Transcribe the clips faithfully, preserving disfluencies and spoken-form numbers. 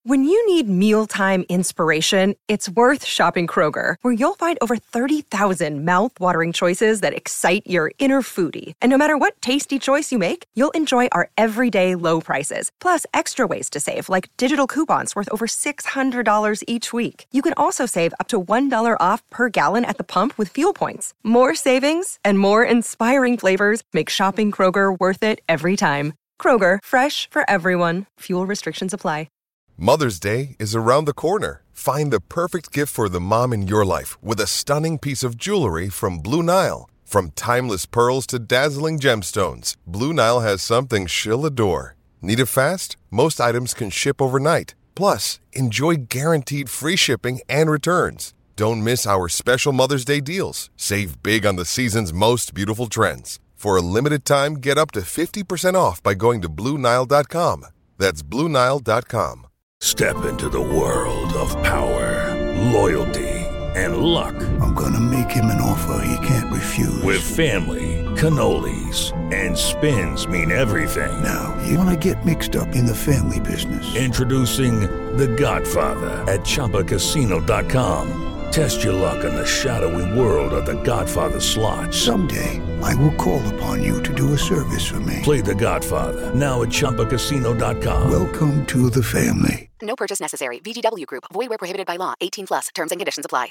When you need mealtime inspiration, it's worth shopping Kroger, where you'll find over thirty thousand mouth-watering choices that excite your inner foodie. And no matter what tasty choice you make, you'll enjoy our everyday low prices, plus extra ways to save, like digital coupons worth over six hundred dollars each week. You can also save up to one dollar off per gallon at the pump with fuel points. More savings and more inspiring flavors make shopping Kroger worth it every time. Kroger, fresh for everyone. Fuel restrictions apply. Mother's Day is around the corner. Find the perfect gift for the mom in your life with a stunning piece of jewelry from Blue Nile. From timeless pearls to dazzling gemstones, Blue Nile has something she'll adore. Need it fast? Most items can ship overnight. Plus, enjoy guaranteed free shipping and returns. Don't miss our special Mother's Day deals. Save big on the season's most beautiful trends. For a limited time, get up to fifty percent off by going to Blue Nile dot com. That's Blue Nile dot com. Step into the world of power, loyalty, and luck. I'm gonna make him an offer he can't refuse. With family, cannolis, and spins mean everything. Now, you wanna get mixed up in the family business. Introducing The Godfather at Chumba Casino dot com. Test your luck in the shadowy world of The Godfather slot. Someday, I will call upon you to do a service for me. Play The Godfather, now at Chumba Casino dot com. Welcome to the family. No purchase necessary. V G W Group. Void where prohibited by law. eighteen plus. Terms and conditions apply.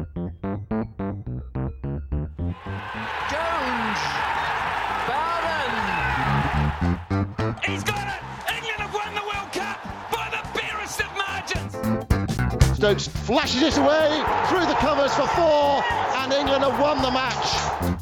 Jones. Barron. He's got it. England have won the World Cup by the barest of margins. Stokes flashes it away through the covers for four, and England have won the match.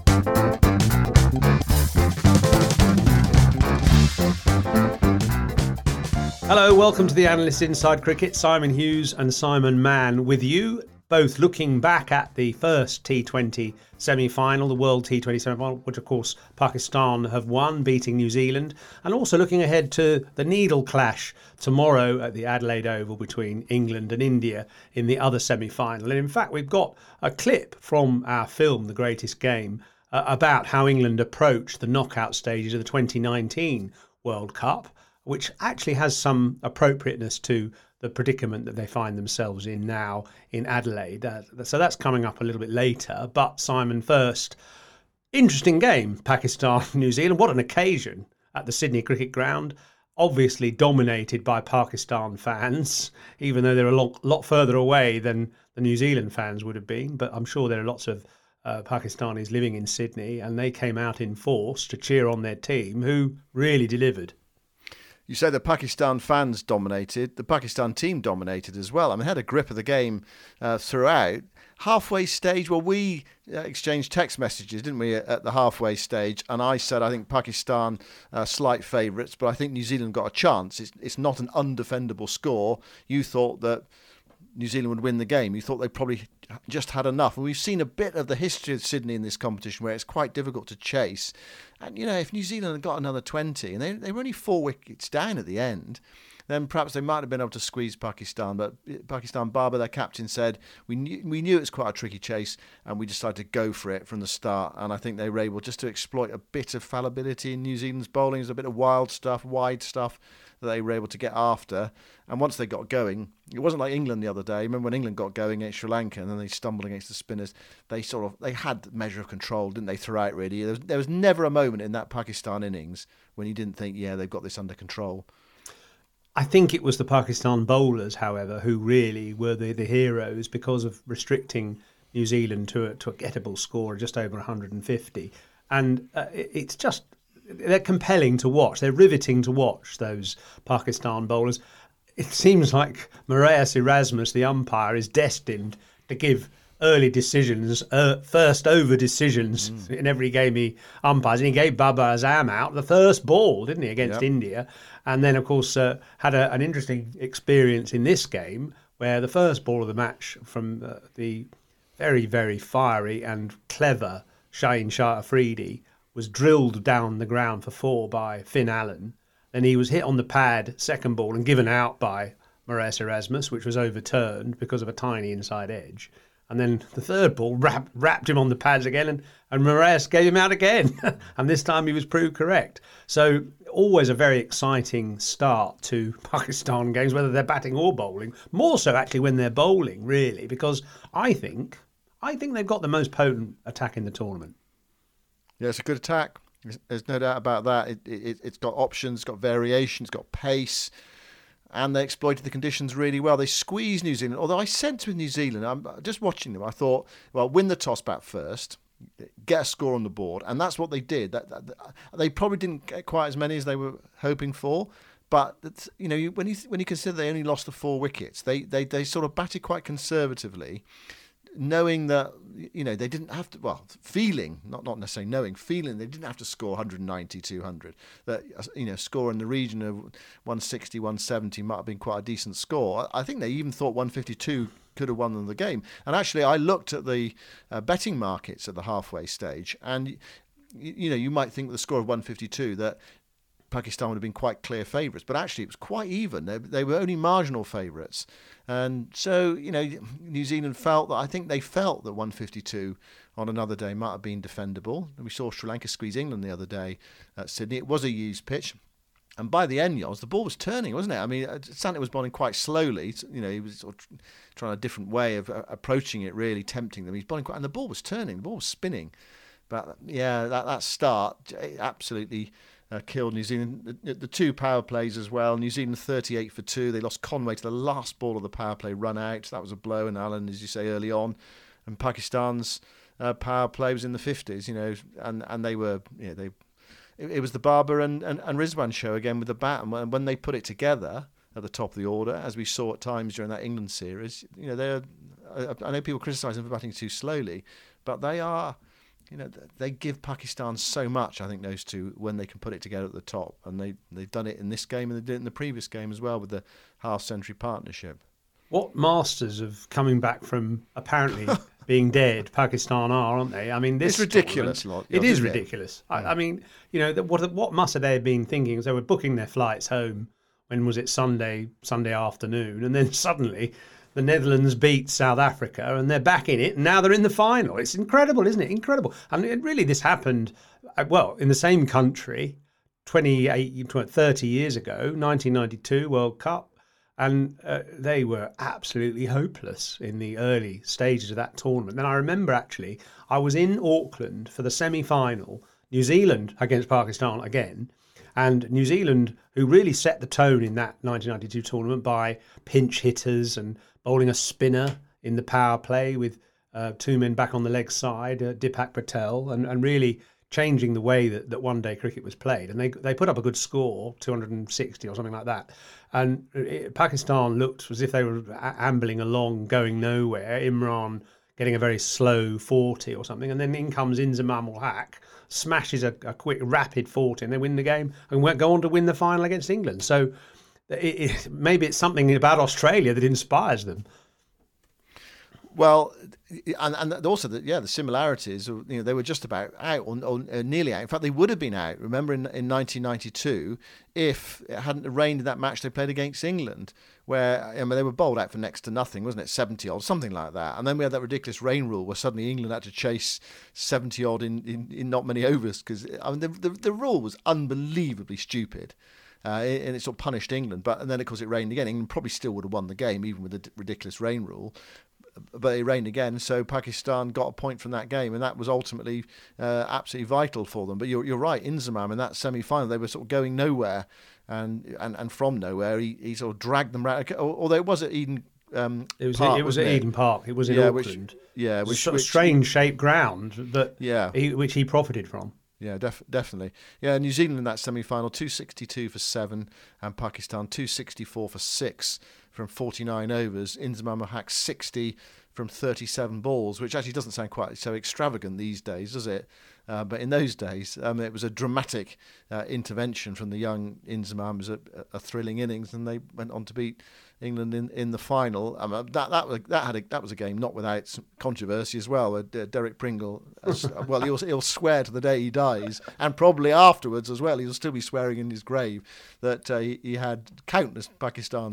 Hello, welcome to the Analyst Inside Cricket. Simon Hughes and Simon Mann with you, both looking back at the first T twenty semi-final, the World T twenty semi-final, which of course Pakistan have won, beating New Zealand, and also looking ahead to the needle clash tomorrow at the Adelaide Oval between England and India in the other semi-final. And in fact, we've got a clip from our film, The Greatest Game, uh, about how England approached the knockout stages of the twenty nineteen World Cup, which actually has some appropriateness to the predicament that they find themselves in now in Adelaide. Uh, so that's coming up a little bit later. But Simon, first, interesting game, Pakistan-New Zealand. What an occasion at the Sydney Cricket Ground. Obviously dominated by Pakistan fans, even though they're a lot, lot further away than the New Zealand fans would have been. But I'm sure there are lots of uh, Pakistanis living in Sydney, and they came out in force to cheer on their team, who really delivered. You say the Pakistan fans dominated, the Pakistan team dominated as well. I mean, they had a grip of the game uh, throughout. Halfway stage, well, we uh, exchanged text messages, didn't we, at the halfway stage? And I said, I think Pakistan uh, slight favourites, but I think New Zealand got a chance. It's, it's not an undefendable score. You thought that New Zealand would win the game. You thought they probably just had enough. And we've seen a bit of the history of Sydney in this competition where it's quite difficult to chase. And, you know, if New Zealand had got another twenty, and they, they were only four wickets down at the end, then perhaps they might have been able to squeeze Pakistan. But Pakistan, Babar, their captain, said, we knew, we knew it was quite a tricky chase, and we decided to go for it from the start. And I think they were able just to exploit a bit of fallibility in New Zealand's bowling. There's a bit of wild stuff, wide stuff that they were able to get after. And once they got going, it wasn't like England the other day. Remember when England got going against Sri Lanka and then they stumbled against the spinners? They sort of, they had measure of control, didn't they, throughout really? There was, there was never a moment in that Pakistan innings when you didn't think, yeah, they've got this under control. I think it was the Pakistan bowlers, however, who really were the, the heroes because of restricting New Zealand to a, to a gettable score of just over one hundred fifty. And uh, it, it's just, they're compelling to watch. They're riveting to watch, those Pakistan bowlers. It seems like Marais Erasmus, the umpire, is destined to give early decisions, uh, first over decisions mm. in every game he umpires. And he gave Babar Azam out the first ball, didn't he, against yep. India? And then, of course, uh, had a, an interesting experience in this game where the first ball of the match from uh, the very, very fiery and clever Shaheen Shah Afridi was drilled down the ground for four by Finn Allen. Then he was hit on the pad, second ball, and given out by Marais Erasmus, which was overturned because of a tiny inside edge. And then the third ball wrapped, wrapped him on the pads again, and, and Moraes gave him out again. And this time he was proved correct. So always a very exciting start to Pakistan games, whether they're batting or bowling. More so actually when they're bowling, really, because I think I think they've got the most potent attack in the tournament. Yeah, it's a good attack. There's no doubt about that. It, it, it's got options, it's got variation, it's got pace. And they exploited the conditions really well. They squeezed New Zealand. Although I sensed with New Zealand, I'm just watching them, I thought, well, win the toss bat first, get a score on the board. And that's what they did. That, that, they probably didn't get quite as many as they were hoping for. But, you know, when you when you consider they only lost the four wickets, they, they, they sort of batted quite conservatively, knowing that, you know, they didn't have to, well, feeling, not not necessarily knowing, feeling they didn't have to score one ninety, two hundred. That, you know, score in the region of one sixty, one seventy might have been quite a decent score. I think they even thought one fifty-two could have won them the game. And actually, I looked at the uh, betting markets at the halfway stage, and, you, you know, you might think with the score of one fifty-two that Pakistan would have been quite clear favourites, but actually it was quite even. They, they were only marginal favourites. And so, you know, New Zealand felt that, I think they felt that one fifty-two on another day might have been defendable. We saw Sri Lanka squeeze England the other day at Sydney. It was a used pitch. And by the end, Yoz, the ball was turning, wasn't it? I mean, Santner was bowling quite slowly. You know, he was sort of trying a different way of uh, approaching it, really tempting them. He's bowling quite, and the ball was turning, the ball was spinning. But yeah, that, that start absolutely uh, killed New Zealand. The, the two power plays as well. New Zealand thirty-eight for two. They lost Conway to the last ball of the power play run out. That was a blow, and Allen, as you say, early on. And Pakistan's uh, power play was in the fifties, you know, and, and they were, you know, they. It, it was the Barber and, and, and Rizwan show again with the bat. And when, when they put it together at the top of the order, as we saw at times during that England series, you know, they're. I, I know people criticise them for batting too slowly, but they are. You know, they give Pakistan so much, I think, those two, when they can put it together at the top. And they, they've done it in this game, and they did it in the previous game as well with the half-century partnership. What masters of coming back from apparently being dead Pakistan are, aren't they? I mean, this It's ridiculous. Lot, it is it? ridiculous. I, I mean, you know, what what must have they been thinking as they were booking their flights home? When was it? Sunday, Sunday afternoon. And then suddenly the Netherlands beat South Africa and they're back in it. And now they're in the final. It's incredible, isn't it? Incredible. And it, really, this happened, well, in the same country twenty-eight, thirty years ago, nineteen ninety-two World Cup. And uh, they were absolutely hopeless in the early stages of that tournament. Then I remember, actually, I was in Auckland for the semi-final, New Zealand against Pakistan again. And New Zealand, who really set the tone in that nineteen ninety-two tournament by pinch hitters and bowling a spinner in the power play with uh, two men back on the leg side, uh, Deepak Patel, and, and really changing the way that, that one-day cricket was played. And they they put up a good score, two hundred sixty or something like that. And it, Pakistan looked as if they were ambling along, going nowhere. Imran getting a very slow forty or something. And then in comes Inzamam ul Haq, smashes a, a quick, rapid forty, and they win the game and go on to win the final against England. So it, it, maybe it's something about Australia that inspires them. Well, and, and also, the, yeah, the similarities, you know, they were just about out or, or nearly out. In fact, they would have been out, remember, in, in nineteen ninety-two, if it hadn't rained in that match they played against England, where I mean, they were bowled out for next to nothing, wasn't it, seventy odd, something like that. And then we had that ridiculous rain rule where suddenly England had to chase seventy odd in, in, in not many overs, because I mean, the, the, the rule was unbelievably stupid. Uh, and it sort of punished England. But and then, of course, it rained again. England probably still would have won the game, even with the ridiculous rain rule. But it rained again, so Pakistan got a point from that game, and that was ultimately uh, absolutely vital for them. But you're you're right, Inzamam in that semi-final, they were sort of going nowhere, and and, and from nowhere, he, he sort of dragged them round. Although it was at Eden um, it was Park, it was at it? Eden Park. It was in yeah, Auckland. Which, yeah, which, sort of which, strange shaped ground that yeah. he, which he profited from. Yeah, def- definitely. Yeah, New Zealand in that semi-final, two sixty-two for seven, and Pakistan two sixty-four for six from forty-nine overs. Inzamam ul Haq sixty from thirty-seven balls, which actually doesn't sound quite so extravagant these days, does it? Uh, but in those days, um, it was a dramatic uh, intervention from the young Inzamam. It was a, a thrilling innings, and they went on to beat England in, in the final. Um, that that was that had a, that was a game not without some controversy as well. Uh, Derek Pringle, uh, well, he'll he'll swear to the day he dies, and probably afterwards as well. He'll still be swearing in his grave that uh, he, he had countless Pakistan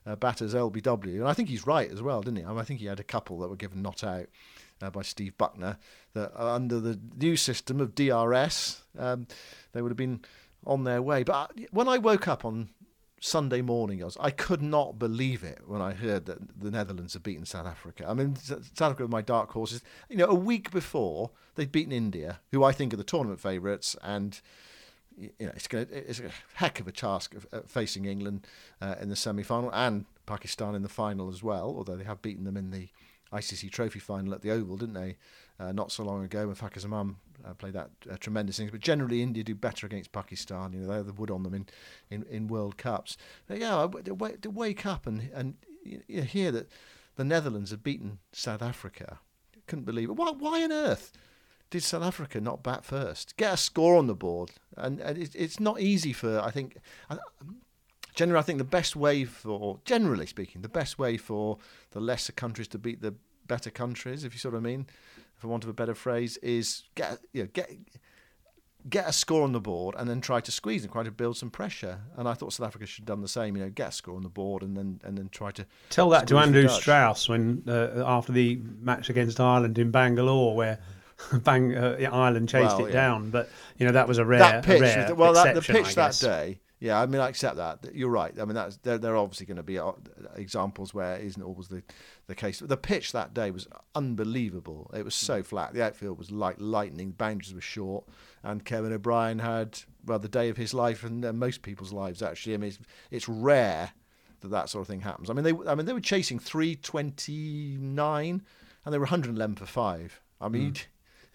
uh, batters L B W. And I think he's right as well, didn't he? I, mean, I think he had a couple that were given not out uh, by Steve Buckner, that uh, under the new system of D R S, um, they would have been on their way. But when I woke up on Sunday morning, I, was, I could not believe it when I heard that the Netherlands had beaten South Africa. I mean, South Africa were my dark horses. You know, a week before, they'd beaten India, who I think are the tournament favourites, and you know, it's, gonna, it's a heck of a task of, uh, facing England uh, in the semi-final and Pakistan in the final as well, although they have beaten them in the I C C Trophy final at the Oval, didn't they, uh, not so long ago when Fakhar Zaman uh, played that uh, tremendous innings. But generally, India do better against Pakistan. You know, they have the wood on them in, in, in World Cups. But yeah, to, to wake up and, and you hear that the Netherlands have beaten South Africa, I couldn't believe it. Why, why on earth did South Africa not bat first? Get a score on the board. And, and it, it's not easy for, I think... I, Generally, I think the best way for, generally speaking, the best way for the lesser countries to beat the better countries, if you sort of mean, for want of a better phrase, is get you know, get get a score on the board and then try to squeeze and try to build some pressure. And I thought South Africa should have done the same. You know, get a score on the board and then and then try to tell that to Andrew Strauss when uh, after the match against Ireland in Bangalore, where Bang uh, Ireland chased well, it yeah. down. But you know that was a rare, that pitch. a rare well, that, the exception, pitch I that guess. day. Yeah, I mean, I accept that. You're right. I mean, that's there. There are obviously going to be examples where it isn't always the, the case. The pitch that day was unbelievable. It was so flat. The outfield was like lightning. Boundaries were short, and Kevin O'Brien had well the day of his life, and uh, most people's lives actually. I mean, it's, it's rare that that sort of thing happens. I mean, they. I mean, they were chasing three twenty-nine, and they were one hundred eleven for five. I mean. Mm.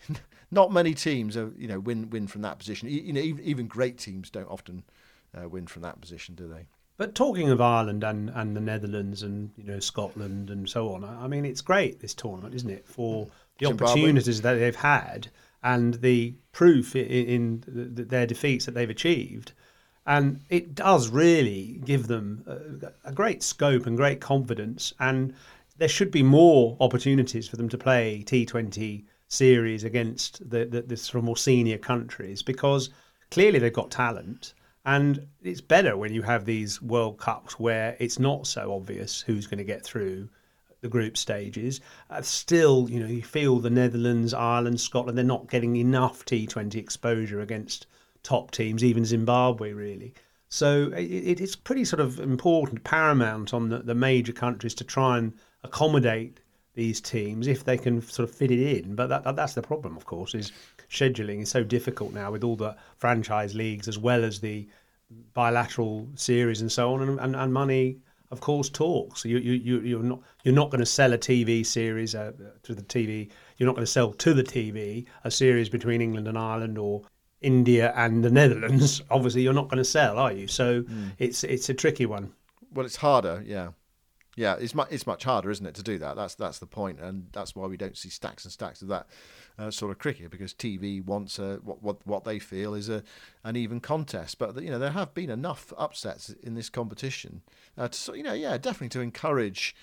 Not many teams, are, you know, win win from that position. You know, even, even great teams don't often uh, win from that position, do they? But talking of Ireland and, and the Netherlands and you know Scotland and so on, I mean, it's great this tournament, isn't it, for the Zimbabwe. opportunities that they've had and the proof in, in the, their defeats that they've achieved, and it does really give them a, a great scope and great confidence. And there should be more opportunities for them to play T twenty series against the, the, the sort of more senior countries, because clearly they've got talent, and it's better when you have these World Cups where it's not so obvious who's going to get through the group stages. Uh, still, you know, you feel the Netherlands, Ireland, Scotland, they're not getting enough T twenty exposure against top teams, even Zimbabwe really. So it, it's pretty sort of important, paramount on the, the major countries to try and accommodate these teams if they can sort of fit it in. But that, that's the problem, of course, is scheduling is so difficult now with all the franchise leagues as well as the bilateral series and so on, and, and, and money, of course, talks. You, you, you, you're not you're not going to sell a T V series uh, to the T V. You're not going to sell to the T V a series between England and Ireland or India and the Netherlands. Obviously, you're not going to sell, are you? So mm. it's it's a tricky one. Well, it's harder, yeah. Yeah, it's much it's much harder, isn't it, to do that? That's that's the point, and that's why we don't see stacks and stacks of that uh, sort of cricket, because T V wants a, what what what they feel is a an even contest. But you know, there have been enough upsets in this competition uh, to you know, yeah, definitely to encourage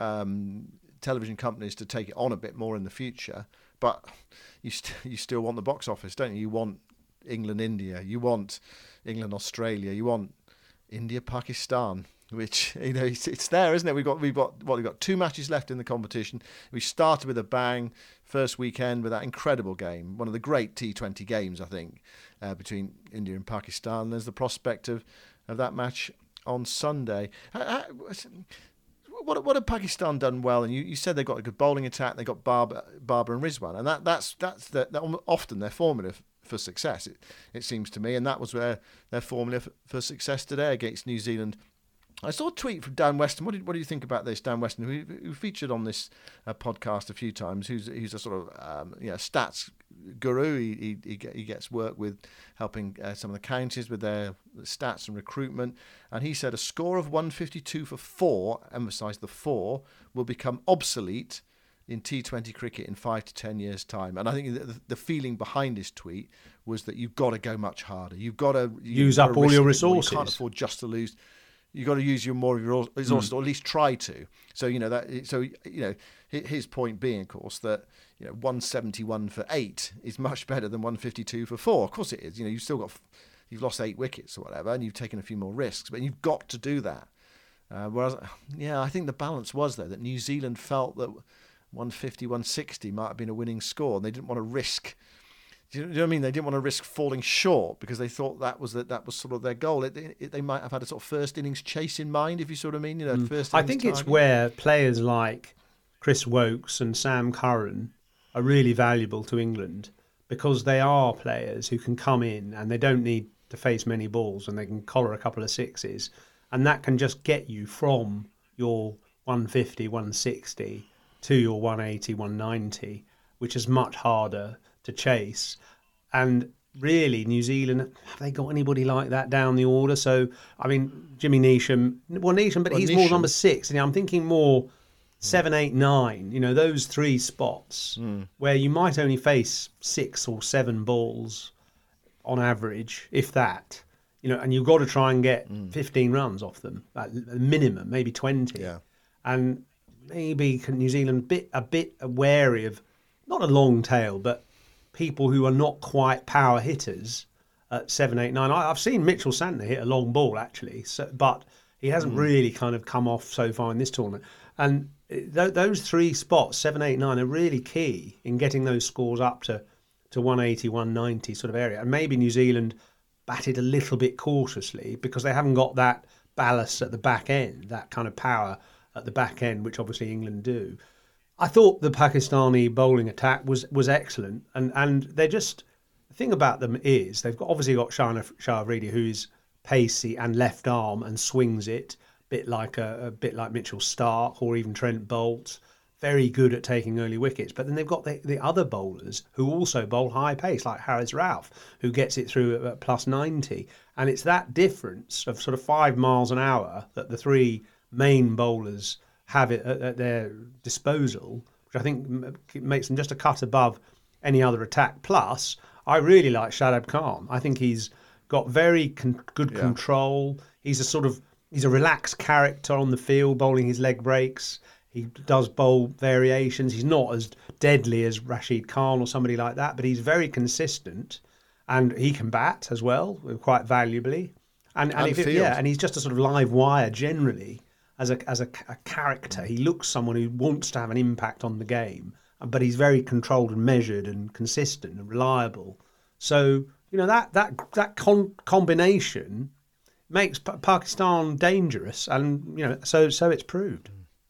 um, television companies to take it on a bit more in the future. But you st- you still want the box office, don't you? You want England, India, you want England, Australia, you want India, Pakistan. Which, you know, it's, it's there, isn't it? We've got we've got what we've got two matches left in the competition. We started with a bang, first weekend with that incredible game, one of the great T twenty games, I think, uh, between India and Pakistan. There's the prospect of, of that match on Sunday. Uh, what what have Pakistan done well? And you, you said they've got a good bowling attack. They got Barber, Barber and Rizwan, and that that's that's the, that often their formula for success. It, it seems to me, and that was where their formula for, for success today against New Zealand. I saw a tweet from Dan Weston. What, did, what do you think about this, Dan Weston, who, who featured on this uh, podcast a few times? Who's who's a sort of um, you know stats guru. He he, he gets work with helping uh, some of the counties with their stats and recruitment. And he said a score of one fifty-two for four, emphasised the four, will become obsolete in T twenty cricket in five to ten years' time. And I think the, the feeling behind his tweet was that you've got to go much harder. You've got to use up all your resources. You can't afford just to lose. You've got to use your more of your resources, mm. or at least try to. So you know that. So you know, his point being, of course, that you know one seventy-one for eight is much better than one fifty-two for four. Of course, it is. You know, you've still got, you've lost eight wickets or whatever, and you've taken a few more risks, but you've got to do that. Uh, whereas, yeah, I think the balance was though that New Zealand felt that one fifty, one sixty might have been a winning score, and they didn't want to risk. Do you know what I mean? They didn't want to risk falling short because they thought that was the, that was sort of their goal. It, it, they might have had a sort of first innings chase in mind, if you sort of mean, you know, mm. first. I think target. it's where players like Chris Woakes and Sam Curran are really valuable to England because they are players who can come in and they don't need to face many balls and they can collar a couple of sixes, and that can just get you from your one fifty, one sixty to your one eighty, one ninety, which is much harder to chase. And really, New Zealand, have they got anybody like that down the order? So, I mean, Jimmy Neesham, well, Neesham, but well, he's Neesham. more number six. And I'm thinking more seven, eight, nine, you know, those three spots mm. where you might only face six or seven balls on average, if that, you know, and you've got to try and get mm. fifteen runs off them, at minimum, maybe twenty. Yeah. And maybe New Zealand bit a bit wary of, not a long tail, but people who are not quite power hitters at seven, eight, nine. I, I've seen Mitchell Santner hit a long ball actually, so, but he hasn't mm. really kind of come off so far in this tournament. And th- those three spots, seven, eight, nine, are really key in getting those scores up to, to one eighty, one ninety sort of area. And maybe New Zealand batted a little bit cautiously because they haven't got that ballast at the back end, that kind of power at the back end, which obviously England do. I thought the Pakistani bowling attack was was excellent, and and they're just, the thing about them is they've got obviously got Shana Shah Afridi, who is pacey and left arm and swings it a bit like a, a bit like Mitchell Starc or even Trent Boult, very good at taking early wickets. But then they've got the, the other bowlers who also bowl high pace, like Haris Rauf, who gets it through at, at plus ninety, and it's that difference of sort of five miles an hour that the three main bowlers have it at, at their disposal, which I think makes them just a cut above any other attack. Plus, I really like Shadab Khan. I think he's got very con- good yeah. control. He's a sort of he's a relaxed character on the field, bowling his leg breaks. He does bowl variations. He's not as deadly as Rashid Khan or somebody like that, but he's very consistent, and he can bat as well, quite valuably. And and, and, if it, yeah, and he's just a sort of live wire generally. As a as a, a character, he looks someone who wants to have an impact on the game, but he's very controlled and measured and consistent and reliable. So you know that that that con- combination makes P- Pakistan dangerous, and you know so so it's proved.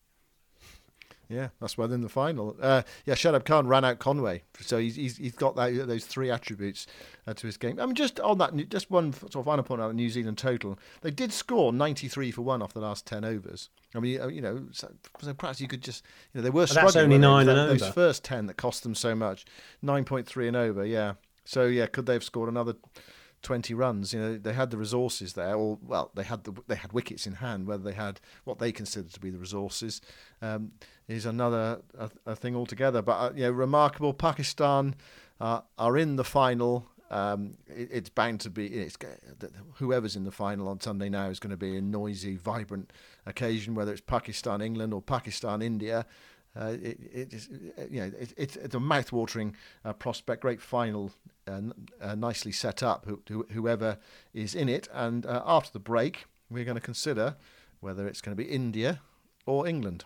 Yeah, that's why they're in the final. Uh, yeah, Shadab Khan ran out Conway, so he's he's, he's got that, those three attributes uh, to his game. I mean, just on that, just one sort of final point on the New Zealand total. They did score ninety-three for one off the last ten overs. I mean, you know, so, so perhaps you could just, you know, they were struggling. That's only nine that, and those over. first ten that cost them so much, nine point three and over. Yeah, so yeah, could they have scored another twenty runs? You know, they had the resources there, or well, they had the they had wickets in hand. Whether they had what they considered to be the resources um, is another a, a thing altogether. But uh, you know, remarkable. Pakistan uh, are in the final. Um, it, it's bound to be. It's whoever's in the final on Sunday now is going to be a noisy, vibrant occasion. Whether it's Pakistan, England, or Pakistan, India. Uh, it, it is, you know, it, it's, it's a mouth-watering uh, prospect. Great final, uh, uh, nicely set up. Who, who, whoever is in it, and uh, after the break, we're going to consider whether it's going to be India or England.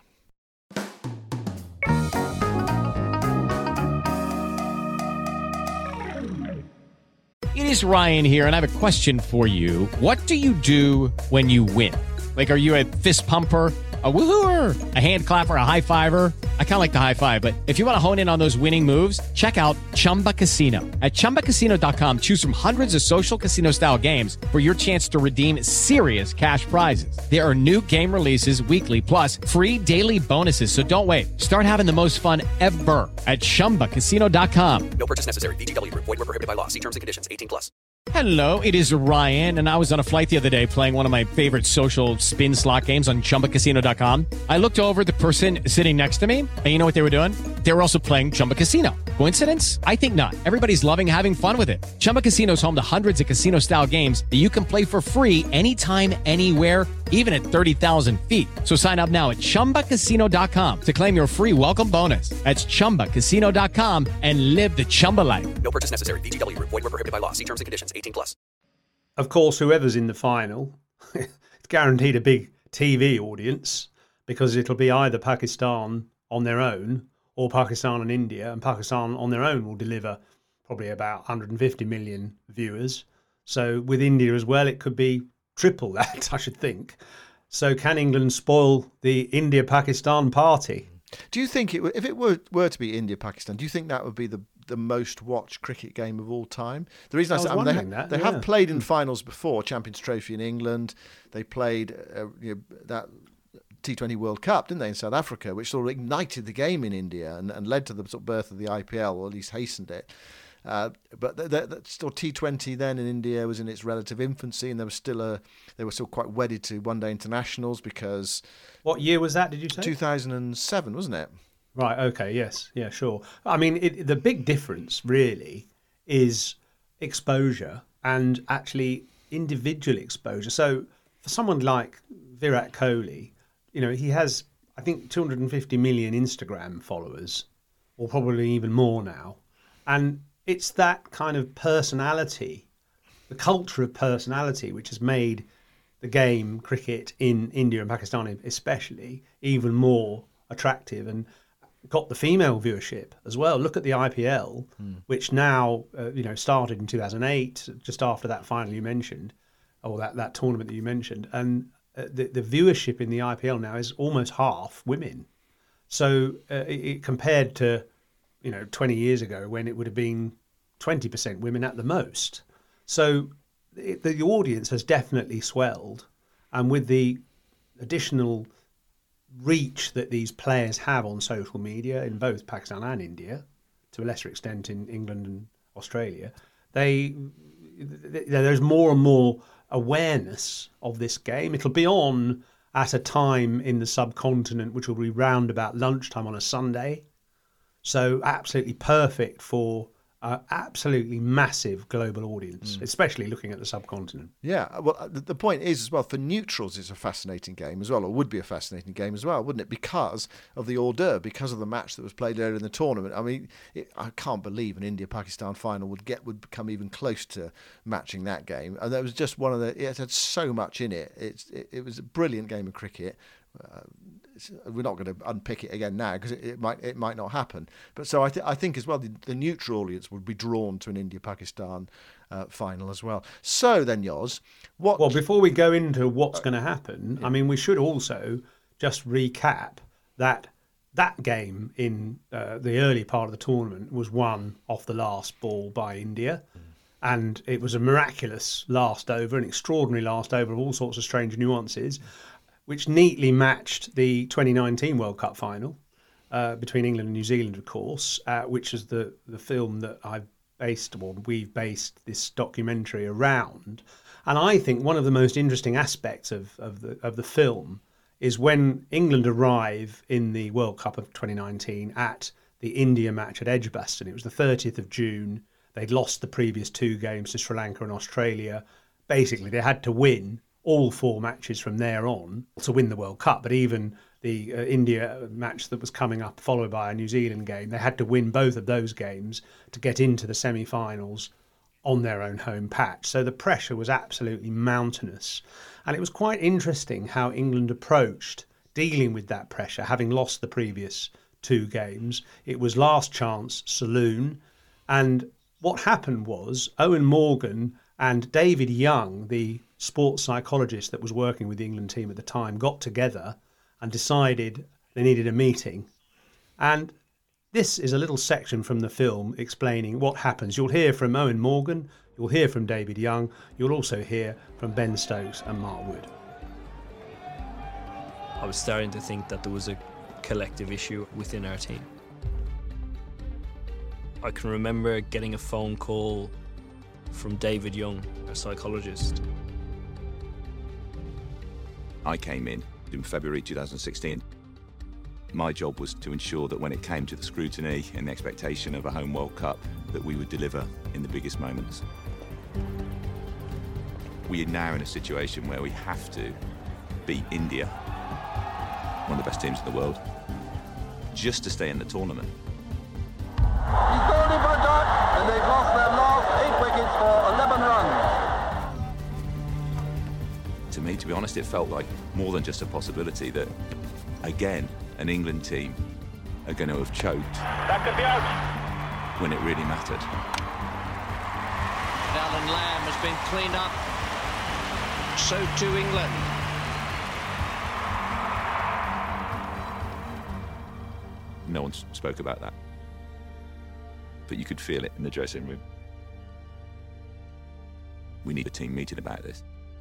It is Ryan here, and I have a question for you. What do you do when you win? Like, are you a fist pumper, a woohooer, a hand clapper, a high fiver? I kind of like the high five, but if you want to hone in on those winning moves, check out Chumba Casino. At Chumba Casino dot com, choose from hundreds of social casino style games for your chance to redeem serious cash prizes. There are new game releases weekly, plus free daily bonuses. So don't wait. Start having the most fun ever at Chumba Casino dot com. No purchase necessary. V G W Group. Void where prohibited by law. See terms and conditions. eighteen plus. Hello, it is Ryan, and I was on a flight the other day playing one of my favorite social spin slot games on Chumba Casino dot com. I looked over at the person sitting next to me, and you know what they were doing? They were also playing Chumba Casino. Coincidence? I think not. Everybody's loving having fun with it. Chumba Casino is home to hundreds of casino-style games that you can play for free anytime, anywhere, even at thirty thousand feet. So sign up now at Chumba Casino dot com to claim your free welcome bonus. That's Chumba Casino dot com and live the Chumba life. No purchase necessary. V G W Group. Void where prohibited by law. See terms and conditions. eighteen plus. Of course, whoever's in the final, it's guaranteed a big T V audience, because it'll be either Pakistan on their own or Pakistan and India, and Pakistan on their own will deliver probably about one hundred fifty million viewers. So with India as well, it could be triple that, I should think. So can England spoil the India-Pakistan party? Do you think it, if it were were to be India-Pakistan, do you think that would be the the most watched cricket game of all time? The reason I, I say, was I mean, wondering they, that, they yeah. have played in finals before, Champions Trophy in England. They played uh, you know, that T twenty World Cup, didn't they, in South Africa, which sort of ignited the game in India and, and led to the sort of birth of the I P L, or at least hastened it. Uh, but the, the, the, still T twenty then in India was in its relative infancy, and there was still a they were still quite wedded to one-day internationals because. What year was that? Did you say two thousand seven, wasn't it? Right. Okay. Yes. Yeah. Sure. I mean, it, the big difference really is exposure and actually individual exposure. So for someone like Virat Kohli, you know, he has I think two hundred fifty million Instagram followers, or probably even more now, and it's that kind of personality, the culture of personality, which has made the game, cricket, in India and Pakistan especially, even more attractive and got the female viewership as well. Look at the I P L, mm. which now, uh, you know, started in two thousand eight, just after that final you mentioned, or that, that tournament that you mentioned. And uh, the, the viewership in the I P L now is almost half women. So uh, it, it compared to, you know, twenty years ago when it would have been twenty percent women at the most. So it, the audience has definitely swelled. And with the additional reach that these players have on social media in both Pakistan and India, to a lesser extent in England and Australia, they, they there's more and more awareness of this game. It'll be on at a time in the subcontinent which will be round about lunchtime on a Sunday. So absolutely perfect for an absolutely massive global audience, mm. especially looking at the subcontinent. Yeah, well, the point is as well, for neutrals it's a fascinating game as well, or would be a fascinating game as well, wouldn't it? Because of the hors d'oeuvre, because of the match that was played earlier in the tournament. I mean, it, I can't believe an India-Pakistan final would get would become even close to matching that game. And that was just one of the, it had so much in it. It's, it, it was a brilliant game of cricket. Uh, we're not going to unpick it again now because it, it might it might not happen. But so I, th- I think as well the, the neutral audience would be drawn to an India-Pakistan uh, final as well. So then, Yoz, what? Well, before we go into what's uh, going to happen, yeah. I mean, we should also just recap that that game in uh, the early part of the tournament was won off the last ball by India. Mm. And it was a miraculous last over, an extraordinary last over of all sorts of strange nuances, which neatly matched the twenty nineteen World Cup final uh, between England and New Zealand, of course, uh, which is the, the film that I've based, or we've based this documentary around. And I think one of the most interesting aspects of, of the of the film is when England arrive in the World Cup of twenty nineteen at the India match at Edgbaston. It was the thirtieth of June. They'd lost the previous two games to Sri Lanka and Australia. Basically, they had to win all four matches from there on to win the World Cup. But even the uh, India match that was coming up, followed by a New Zealand game, they had to win both of those games to get into the semi-finals on their own home patch. So the pressure was absolutely mountainous. And it was quite interesting how England approached dealing with that pressure, having lost the previous two games. It was last chance saloon. And what happened was Owen Morgan and David Young, the sports psychologist that was working with the England team at the time, got together and decided they needed a meeting. And this is a little section from the film explaining what happens. You'll hear from Owen Morgan, you'll hear from David Young, you'll also hear from Ben Stokes and Mark Wood. I was starting to think that there was a collective issue within our team. I can remember getting a phone call from David Young, our psychologist. I came in in February two thousand sixteen. My job was to ensure that when it came to the scrutiny and the expectation of a home World Cup, that we would deliver in the biggest moments. We are now in a situation where we have to beat India, one of the best teams in the world, just to stay in the tournament. He's gone in for a dot, and they've lost their last eight wickets for eleven runs. to me, to be honest. It felt like more than just a possibility that, again, an England team are going to have choked. That could be out. When it really mattered. Alan Lamb has been cleaned up. So too England. No one spoke about that. But you could feel it in the dressing room. We need a team meeting about this.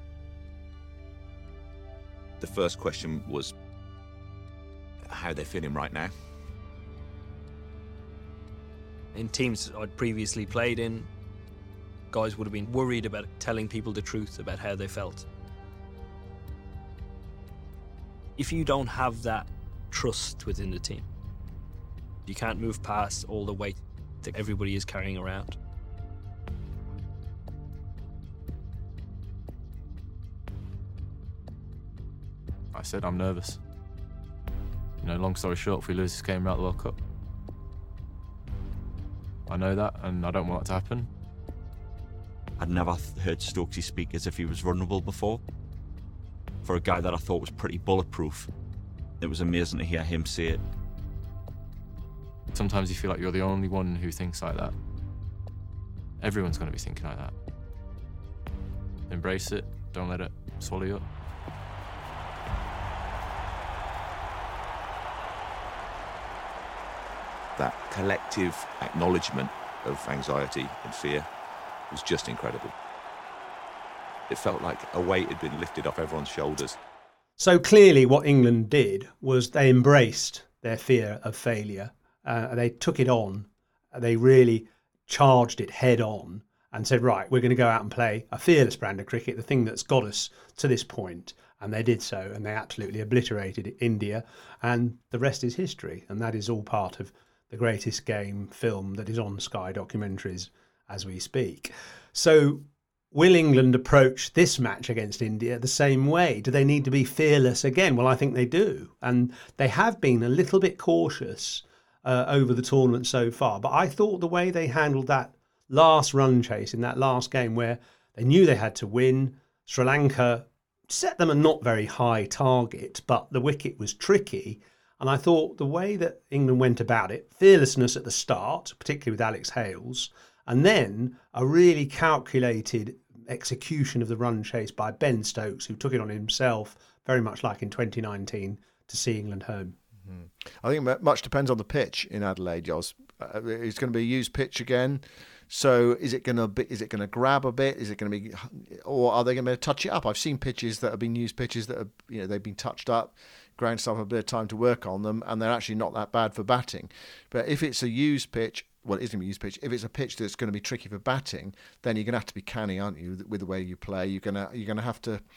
The first question was how they're feeling right now. In teams I'd previously played in, guys would have been worried about telling people the truth about how they felt. If you don't have that trust within the team, you can't move past all the weight that everybody is carrying around. I said I'm nervous. You know, long story short, if we lose this game, we're out of the World Cup. I know that, and I don't want that to happen. I'd never heard Stokesy speak as if he was vulnerable before. For a guy that I thought was pretty bulletproof, it was amazing to hear him say it. Sometimes you feel like you're the only one who thinks like that. Everyone's going to be thinking like that. Embrace it, don't let it swallow you up. That collective acknowledgement of anxiety and fear was just incredible. It felt like a weight had been lifted off everyone's shoulders. So clearly what England did was they embraced their fear of failure. Uh, they took it on. They really charged it head on and said, right, we're going to go out and play a fearless brand of cricket, the thing that's got us to this point. And they did so, and they absolutely obliterated India. And the rest is history. And that is all part of the Greatest Game film that is on Sky Documentaries as we speak. So will England approach this match against India the same way? Do they need to be fearless again? Well, I think they do. And they have been a little bit cautious uh, over the tournament so far. But I thought the way they handled that last run chase in that last game where they knew they had to win, Sri Lanka set them a not very high target, but the wicket was tricky. And I thought the way that England went about it, fearlessness at the start, particularly with Alex Hales, and then a really calculated execution of the run chase by Ben Stokes, who took it on himself, very much like in twenty nineteen, to see England home. Mm-hmm. I think much depends on the pitch in Adelaide, Jos. Uh, it's going to be a used pitch again. So is it going to be, is it going to grab a bit? Is it going to be, or are they going to touch it up? I've seen pitches that have been used pitches that have, you know, they've been touched up. Ground staff have a bit of time to work on them, and they're actually not that bad for batting. But if it's a used pitch, well, it is going to be a used pitch. If it's a pitch that's going to be tricky for batting, then you're going to have to be canny, aren't you, with the way you play? You're going to you're going to have to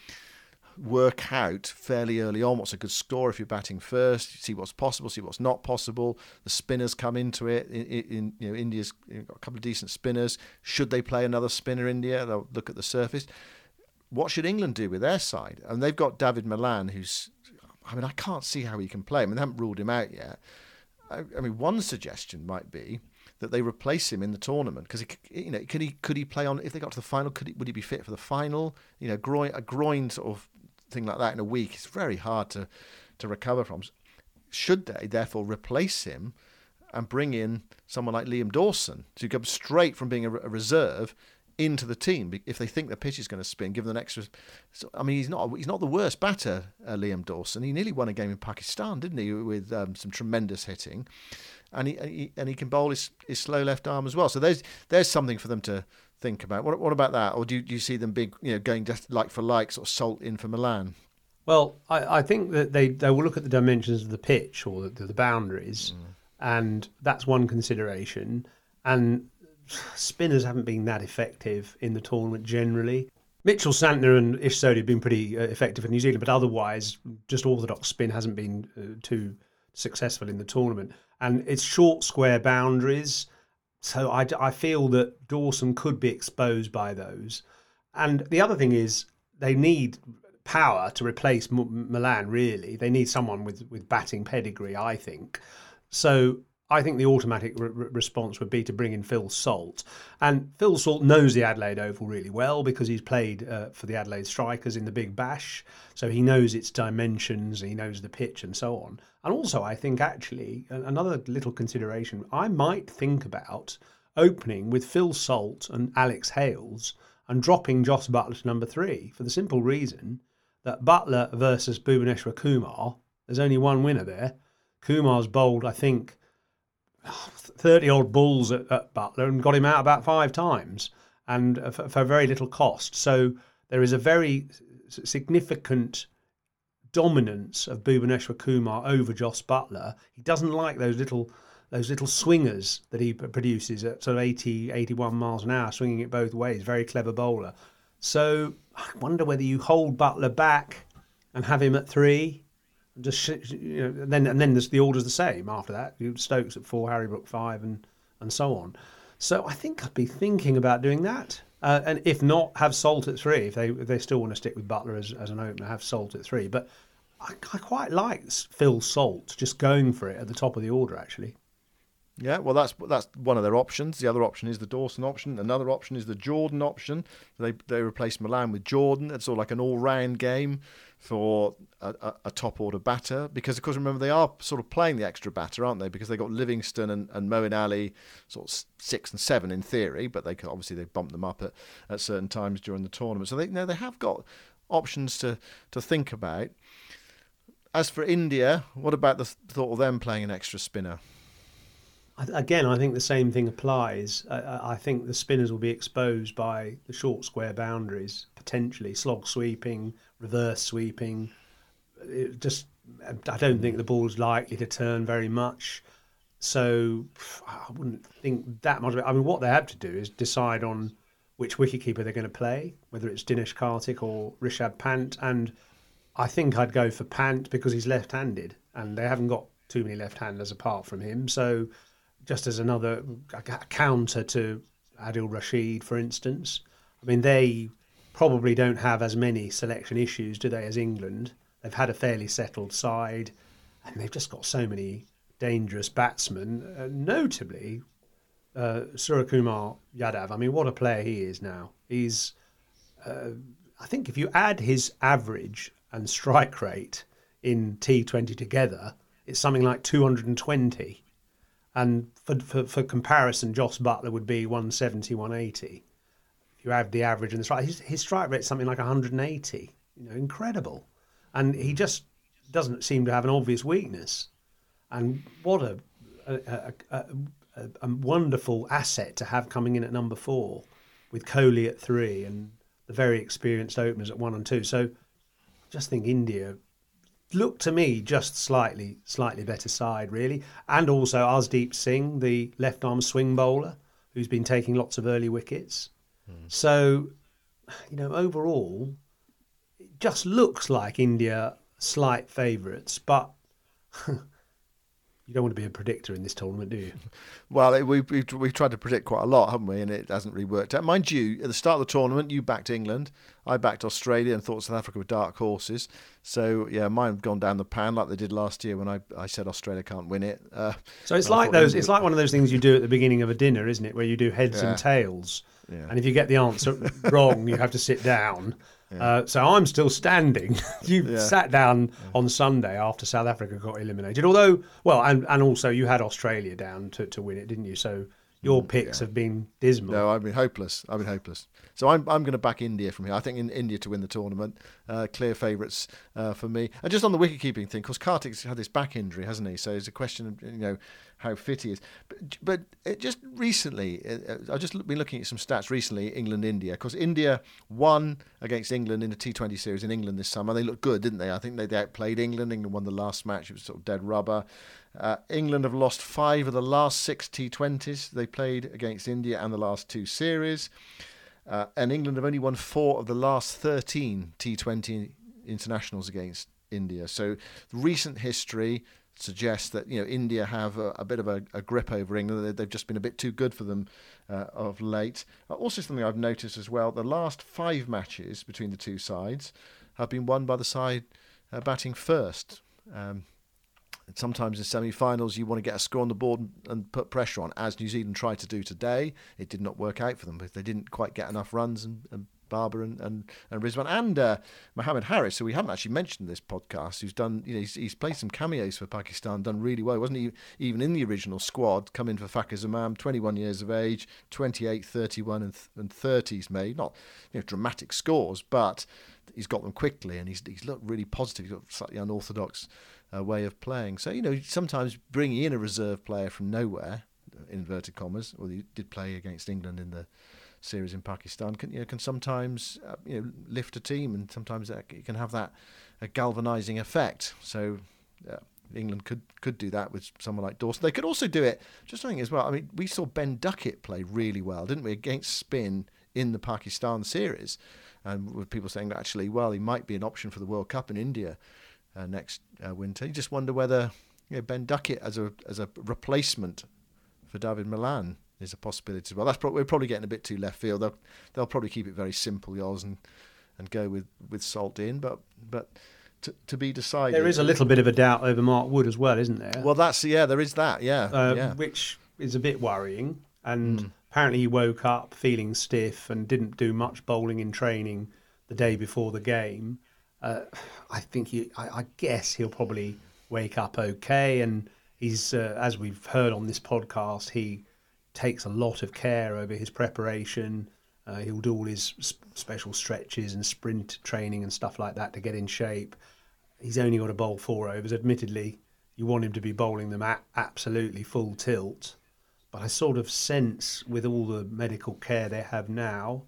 work out fairly early on what's a good score if you're batting first. See what's possible, see what's not possible. The spinners come into it. In, in you know, India's got a couple of decent spinners. Should they play another spinner? India, they'll look at the surface. What should England do with their side? And they've got David Malan, who's, I mean, I can't see how he can play. I mean, they haven't ruled him out yet. I, I mean, one suggestion might be that they replace him in the tournament because, you know, could he could he play on if they got to the final? Could he, would he be fit for the final? You know, groin a groin sort of thing like that in a week is very hard to to recover from. Should they therefore replace him and bring in someone like Liam Dawson to go straight from being a, a reserve into the team if they think the pitch is going to spin, give them an extra. So, I mean, he's not he's not the worst batter, uh, Liam Dawson. He nearly won a game in Pakistan, didn't he, with um, some tremendous hitting, and he, he and he can bowl his, his slow left arm as well. So there's there's something for them to think about. What what about that? Or do you, do you see them big, you know, going just like for like, sort of salt in for Milan? Well, I, I think that they, they will look at the dimensions of the pitch or the, the boundaries, mm. and that's one consideration. And spinners haven't been that effective in the tournament generally. Mitchell Santner and Ish Sodhi have been pretty uh, effective in New Zealand, but otherwise, just orthodox spin hasn't been uh, too successful in the tournament. And it's short square boundaries, so I, I feel that Dawson could be exposed by those. And the other thing is they need power to replace M- Milan, really. They need someone with, with batting pedigree, I think. So I think the automatic re- response would be to bring in Phil Salt. And Phil Salt knows the Adelaide Oval really well because he's played uh, for the Adelaide Strikers in the Big Bash. So he knows its dimensions, he knows the pitch and so on. And also, I think actually, another little consideration, I might think about opening with Phil Salt and Alex Hales and dropping Jos Buttler to number three for the simple reason that Buttler versus Bhubaneswar Kumar, there's only one winner there. Kumar's bowled, I think, thirty-odd balls at, at Buttler and got him out about five times and for, for very little cost. So there is a very significant dominance of Bhubaneswar Kumar over Jos Buttler. He doesn't like those little those little swingers that he produces at sort of eighty, eighty-one miles an hour, swinging it both ways. Very clever bowler. So I wonder whether you hold Buttler back and have him at three. Just you know, then and then the order's the same after that. Stokes at four, Harry Brook five, and and so on. So I think I'd be thinking about doing that. Uh, and if not, have Salt at three. If they if they still want to stick with Buttler as, as an opener, have Salt at three. But I, I quite like Phil Salt just going for it at the top of the order, actually. Yeah, well, that's that's one of their options. The other option is the Dawson option. Another option is the Jordan option. They they replace Milan with Jordan. It's sort of like an all-round game for a, a, a top-order batter. Because, of course, remember, they are sort of playing the extra batter, aren't they? Because they got Livingston and, and Moeen Ali sort of six and seven in theory, but they can, obviously they bump them up at, at certain times during the tournament. So they you know, they have got options to, to think about. As for India, what about the thought of them playing an extra spinner? Again, I think the same thing applies. I, I think the spinners will be exposed by the short square boundaries, potentially slog sweeping, reverse sweeping. It just, I don't think the ball's likely to turn very much. So I wouldn't think that much of it. I mean, what they have to do is decide on which wicketkeeper they're going to play, whether it's Dinesh Karthik or Rishabh Pant. And I think I'd go for Pant because he's left-handed, and they haven't got too many left-handers apart from him. So just as another a counter to Adil Rashid, for instance. I mean, they probably don't have as many selection issues, do they, as England? They've had a fairly settled side, and they've just got so many dangerous batsmen, uh, notably uh, Suryakumar Yadav. I mean, what a player he is now. He's, uh, I think if you add his average and strike rate in T twenty together, it's something like two hundred twenty. And for, for for comparison, Jos Buttler would be one seventy, one eighty. If you add the average and the strike, his, his strike rate is something like one hundred eighty. You know, incredible. And he just doesn't seem to have an obvious weakness. And what a a, a, a, a wonderful asset to have coming in at number four, with Kohli at three and the very experienced openers at one and two. So I just think India look to me just slightly slightly better side, really. And also Asdeep Singh, the left-arm swing bowler, who's been taking lots of early wickets. Mm. So, you know, overall, it just looks like India slight favourites, but you don't want to be a predictor in this tournament, do you? Well, we, we, we've tried to predict quite a lot, haven't we? And it hasn't really worked out. Mind you, at the start of the tournament, you backed England. I backed Australia and thought South Africa were dark horses. So, yeah, mine have gone down the pan like they did last year when I, I said Australia can't win it. Uh, so it's like those. It's like one of those things you do at the beginning of a dinner, isn't it? Where you do heads yeah. and tails. Yeah. And if you get the answer wrong, you have to sit down. Yeah. Uh, so I'm still standing. you yeah. sat down yeah. on Sunday after South Africa got eliminated. Although, well, and, and also you had Australia down to, to win it, didn't you? So your picks yeah. have been dismal. No, I've been hopeless. I've been hopeless. So I'm I'm going to back India from here. I think in India to win the tournament. Uh, clear favourites uh, for me. And just on the wicket-keeping thing, because Karthik's had this back injury, hasn't he? So it's a question of, you know, how fit he is. But, but it just recently, I've just been looking at some stats recently, England-India, because India won against England in the T twenty series in England this summer. They looked good, didn't they? I think they, they outplayed England. England won the last match. It was sort of dead rubber. Uh, England have lost five of the last six T twenties they played against India and the last two series. Uh, and England have only won four of the last thirteen T twenty internationals against India. So recent history suggests that, you know, India have a, a bit of a, a grip over England. They've just been a bit too good for them uh, of late. Uh, also something I've noticed as well, the last five matches between the two sides have been won by the side uh, batting first. Um, sometimes in semi-finals you want to get a score on the board and, and put pressure on, as New Zealand tried to do today. It did not work out for them because they didn't quite get enough runs, and, and Barber and, and, and Rizwan and uh, Mohammed Harris, who we haven't actually mentioned in this podcast, who's done, you know, he's, he's played some cameos for Pakistan, done really well. He wasn't he, even in the original squad, come in for Fakhar Zaman, twenty-one years of age, twenty-eight, thirty-one and, th- and thirties made. Not, you know, dramatic scores, but he's got them quickly, and he's he's looked really positive. He's got a slightly unorthodox uh, way of playing. So, you know, sometimes bringing in a reserve player from nowhere, inverted commas, or he did play against England in the series in Pakistan, can you know, can sometimes uh, you know lift a team, and sometimes that, it can have that a galvanising effect. So uh, England could could do that with someone like Dawson. They could also do it, just something as well. I mean, we saw Ben Duckett play really well, didn't we, against spin in the Pakistan series, and with people saying that actually, well, he might be an option for the World Cup in India uh, next uh, winter. You just wonder whether you know, Ben Duckett as a as a replacement for David Milan is a possibility as well. That's probably, we're probably getting a bit too left field. They'll they'll probably keep it very simple, Yoz, and and go with, with Salt in, but but to to be decided. There is a little bit of a doubt over Mark Wood as well, isn't there? Well, that's yeah, there is that, yeah, uh, yeah. which is a bit worrying. And Mm. apparently he woke up feeling stiff and didn't do much bowling in training the day before the game. Uh, I think he, I, I guess he'll probably wake up okay. And he's, uh, as we've heard on this podcast, he takes a lot of care over his preparation. Uh, he'll do all his sp- special stretches and sprint training and stuff like that to get in shape. He's only got to bowl four overs. Admittedly, you want him to be bowling them at absolutely full tilt. But I sort of sense, with all the medical care they have now,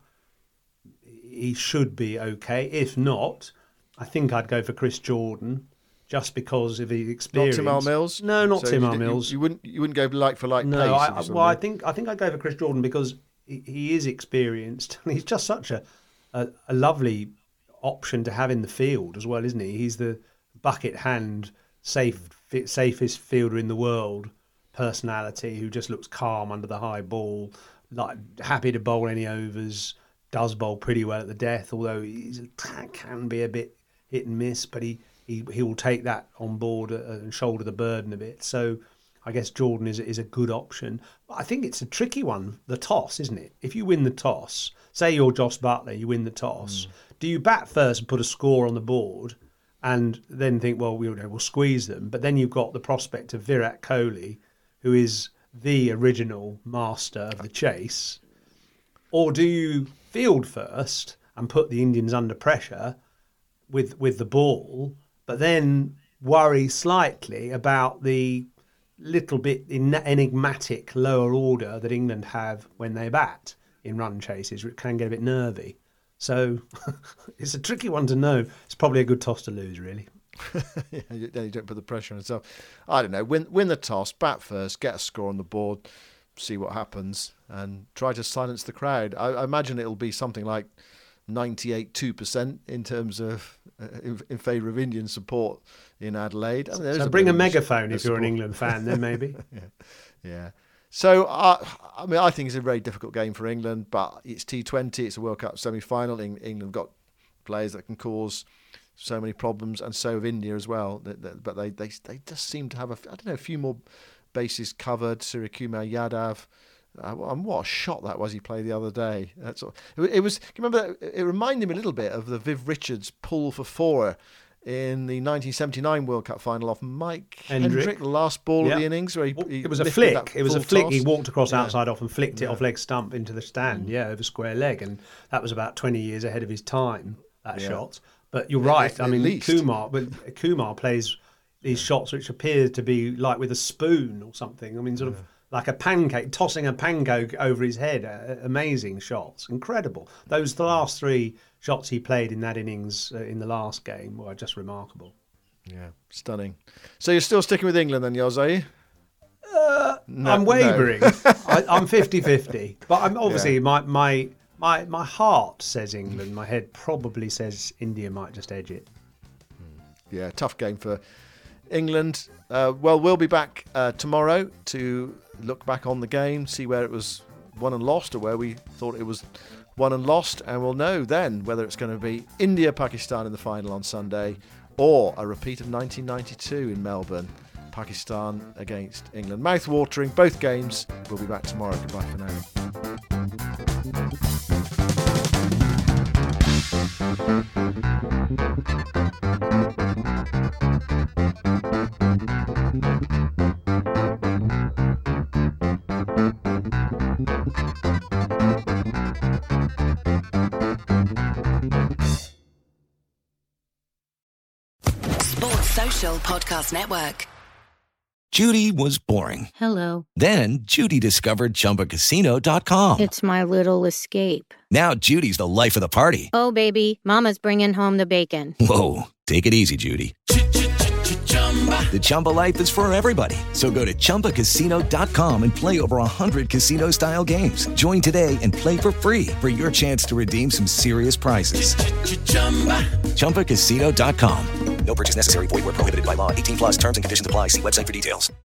he should be okay. If not, I think I'd go for Chris Jordan, just because of his experience. Not Tim R. Mills? No, not So Tim you R. d- you- Mills. You, wouldn't you wouldn't go like for like No, pace? I, or well, something? I think I think I'd go for Chris Jordan because he, he is experienced and he's just such a, a a lovely option to have in the field as well, isn't he? He's the bucket hand, safe fi- safest fielder in the world. Personality who just looks calm under the high ball, like happy to bowl any overs, does bowl pretty well at the death, although he can be a bit hit and miss, but he, he, he will take that on board and shoulder the burden a bit. So I guess Jordan is, is a good option. But I think it's a tricky one, the toss, isn't it? If you win the toss, say you're Joss Buttler, you win the toss, mm. do you bat first and put a score on the board and then think, well, we'll, we'll squeeze them? But then you've got the prospect of Virat Kohli, who is the original master of the chase? Or do you field first and put the Indians under pressure with with the ball, but then worry slightly about the little bit enigmatic lower order that England have when they bat in run chases, which can get a bit nervy? So it's a tricky one to know. It's probably a good toss to lose, really. yeah, you, you don't put the pressure on yourself. I don't know. Win, win the toss, bat first, get a score on the board, see what happens, and try to silence the crowd. I, I imagine it'll be something like ninety-eight two percent in terms of uh, in, in favour of Indian support in Adelaide. I mean, there is So a bring bit a of megaphone if you're an support. England fan, then maybe. yeah. yeah. So, uh, I mean, I think it's a very difficult game for England, but it's T twenty, it's a World Cup semi-final. England have got players that can cause so many problems, and so have India as well. But they, they, they just seem to have a, I don't know, a few more bases covered. Suryakumar Yadav, uh, and what a shot that was he played the other day. That's all. It, it was. You remember? It reminded me a little bit of the Viv Richards pull for four in the nineteen seventy-nine World Cup final off Mike Hendrick, Hendrick. the last ball Yep. of the innings. Where he, he It was a lifted flick. that It was a full flick. toss. He walked across Yeah. outside off and flicked it Yeah. off leg stump into the stand. Yeah, over square leg, and that was about twenty years ahead of his time. That Yeah. shot. But you're Yeah, right. at- I at mean, least. Kumar. But Kumar plays these shots which appear to be like with a spoon or something. I mean, sort of like a pancake, tossing a pancake over his head. Uh, amazing shots, incredible. Those the last three shots he played in that innings uh, in the last game were just remarkable. Yeah, stunning. So you're still sticking with England then, Yoz, are you? Uh, No- I'm wavering. no. I, I'm fifty-fifty. But I'm obviously Yeah. my, my my my heart says England. My head probably says India might just edge it. Yeah, tough game for England. Uh, well, we'll be back uh, tomorrow to look back on the game, see where it was won and lost, or where we thought it was won and lost, and we'll know then whether it's going to be India-Pakistan in the final on Sunday, or a repeat of nineteen ninety-two in Melbourne. Pakistan against England. Mouth-watering, both games. We'll be back tomorrow. Goodbye for now. Sports Social Podcast Network. Judy was boring. Hello. Then Judy discovered Chumba Casino dot com. It's my little escape. Now Judy's the life of the party. Oh, baby, mama's bringing home the bacon. Whoa, take it easy, Judy. The Chumba life is for everybody. So go to Chumba Casino dot com and play over one hundred casino-style games. Join today and play for free for your chance to redeem some serious prizes. Chumba Casino dot com. No purchase necessary. Void where prohibited by law. eighteen plus terms and conditions apply. See website for details.